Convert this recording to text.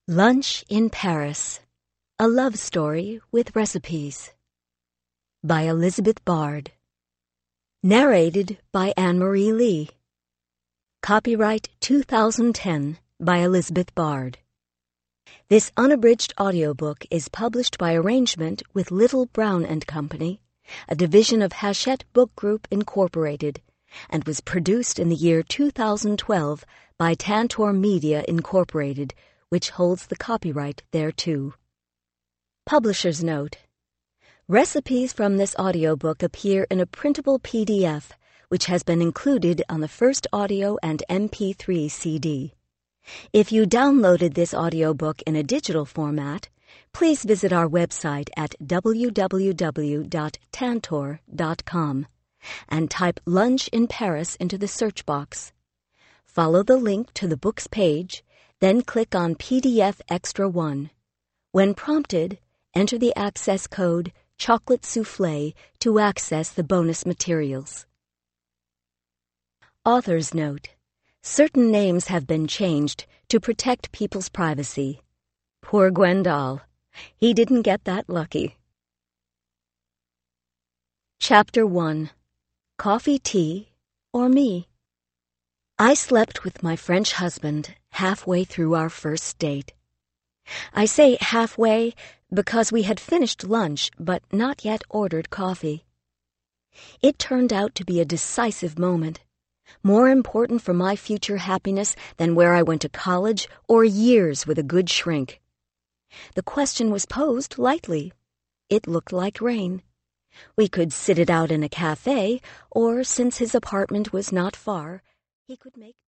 Lunch in Paris, A Love Story with Recipes by Elizabeth Bard. Narrated by Anne-Marie Lee. Copyright 2010 by Elizabeth Bard. This unabridged audiobook is published by arrangement with Little, Brown and Company, a division of Hachette Book Group, Incorporated, and was produced in the year 2012 by Tantor Media, Incorporated, which holds the copyright thereto. Publisher's note: recipes from this audiobook appear in a printable PDF, which has been included on the first audio and MP3 CD. If you downloaded this audiobook in a digital format, please visit our website at www.tantor.com and type Lunch in Paris into the search box. Follow the link to the book's page, then click on PDF Extra 1. When prompted, enter the access code Chocolate Soufflé to access the bonus materials. Author's note: certain names have been changed to protect people's privacy. Poor Gwendal. He didn't get that lucky. Chapter 1. Coffee, Tea, or Me? I slept with my French husband halfway through our first date. I say halfway because we had finished lunch but not yet ordered coffee. It turned out to be a decisive moment, more important for my future happiness than where I went to college or years with a good shrink. The question was posed lightly. It looked like rain. We could sit it out in a cafe, or, since his apartment was not far, he could make